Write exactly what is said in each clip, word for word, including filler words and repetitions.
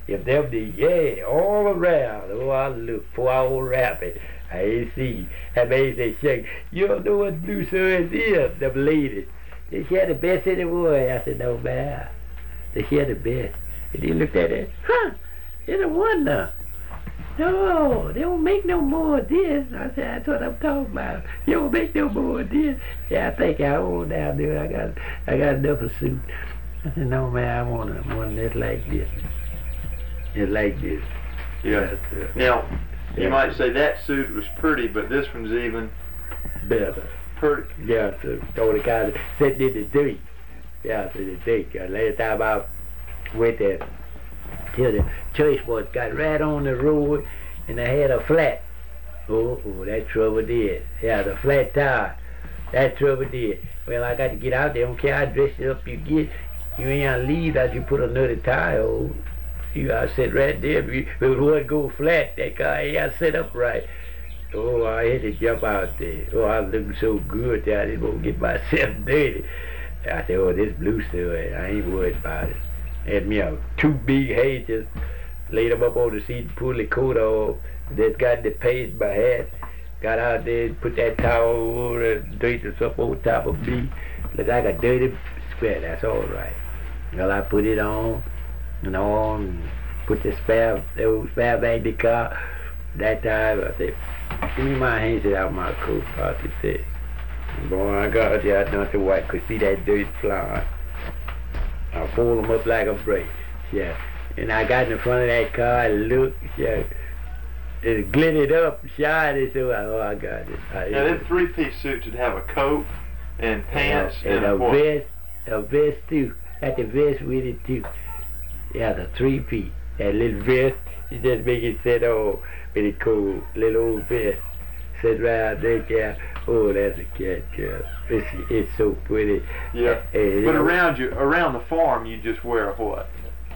If them the, yeah, all around. Oh, I look, poor old rabbit. I ain't see. That man say, Shake, you don't know what blue suds is, them ladies. They share the best in the world. I said, no, man. They share the best. And he looked at it, huh, it's a wonder. No, they don't make no more of this. I said, that's what I'm talking about. You don't make no more of this. Yeah, I think I own down there. I got I got enough of suit. I said, no, man, I want one that's like this. It's like this. Yeah. Yes, uh, Now, you yeah. might say that suit was pretty, but this one's even better. pretty. Yeah, so all the guys sitting in the dirt. Yeah, so the dirt. Uh, last time I went there, till the church was got right on the road, and I had a flat. Oh, oh, that trouble did. Yeah, the flat tire. That trouble did. Well, I got to get out there. Don't care how dressed up you get. You ain't gonna leave that you put another tire on. You gotta sit right there. If it would go flat, that car ain't gotta sit upright. Oh, I had to jump out there. Oh, I was looking so good that I didn't want to get myself dirty. I said, oh, this blue suit, I ain't worried about it. Had me a two big hay, just laid them up on the seat, pulled the coat off, just got the paste in my hat, got out there, put that towel over the dirt or something on top of me. Look like a dirty square, that's all right. Well, I put it on, and on, put the spare, the old spare bag in the car. That time, I said, give me my hands out my coat, Posse said. Boy, I got there, I done so I could see that dirt flying. I fold them up like a brace, yeah. And I got in the front of that car and looked, yeah. It glittered up, shiny, so I, oh, I got it. I, Now, them three-piece suits would have a coat and pants and, and, and a what? vest, a vest too. Got the vest with it too. Yeah, the three-piece. That little vest, you just make it sit on with a cool little old vest. Sit right there, yeah. Oh, that's a cat, girl. It's, it's so pretty. Yeah. Uh, uh, But know, around you, around the farm, you just wear what?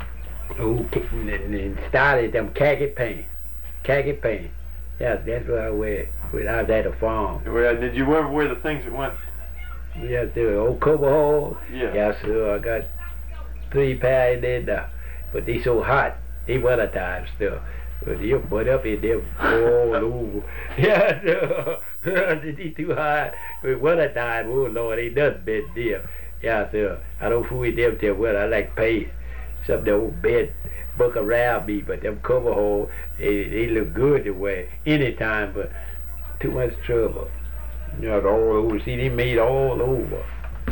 Oh, and, and started them khaki pants. Khaki pants. Yeah, that's what I wear when I was at the farm. Well, did you ever wear the things that went? Yeah, the old coverall. Yeah. Yeah, so I got three pair in there now. But they so hot. They winter time still. But you put up in them all over. Yeah, so they too hot. But winter time, oh Lord, ain't nothing been there. Yeah, so I don't fool with them till winter. I like paste. Some of the old bed buck around me, but them coveralls, they, they look good to wear anytime, but too much trouble. You know, all over. See, they made all over.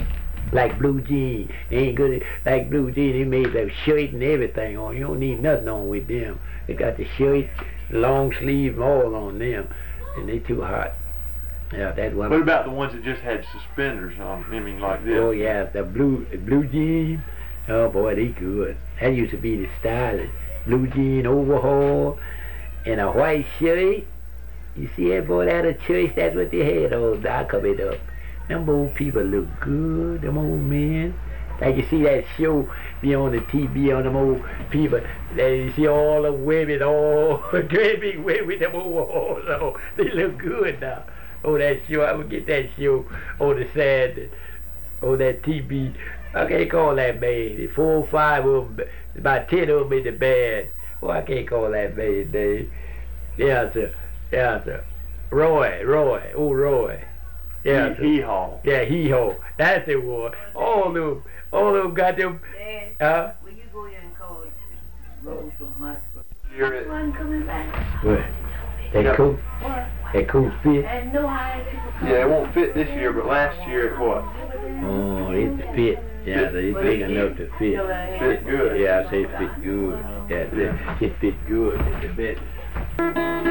Like blue jeans. They ain't good like blue jeans. They made that shirt and everything on. You don't need nothing on with them. They got the shirt, long sleeve, and all on them. And they too hot. Yeah, that one. What about the ones that just had suspenders on? I mean, like this. Oh, yeah, the blue the blue jeans. Oh, boy, they good. That used to be the style. Blue jean overhaul and a white shirt. You see that boy out of church, that's what they had all that coming up. Them old people look good, them old men. Like you see that show be on the T V on them old people. They you see all the women, all great big women, them overalls. Oh, they look good now. Oh, that show, I would get that show on the Saturday, on that T V. I can't call that man. Four or five of them, about ten of them in the band. Oh, I can't call that man's name. Yeah, sir. Yeah, sir. Roy, Roy, oh, Roy. Yeah, He, he haul. Yeah, hee haw. That's the one. All of them, all of them got them. Dad, Huh? will you go in and call Rose from hospital? You're it. One coming back. What? That Yeah. coat, What? that coat fit. And no high people come. Yeah, it won't fit this year, but last year it what? Oh, it fit. Yeah, it's big enough to fit. Fit good. Yeah, I say it fit good. Yeah, it, it fit good. It's the best.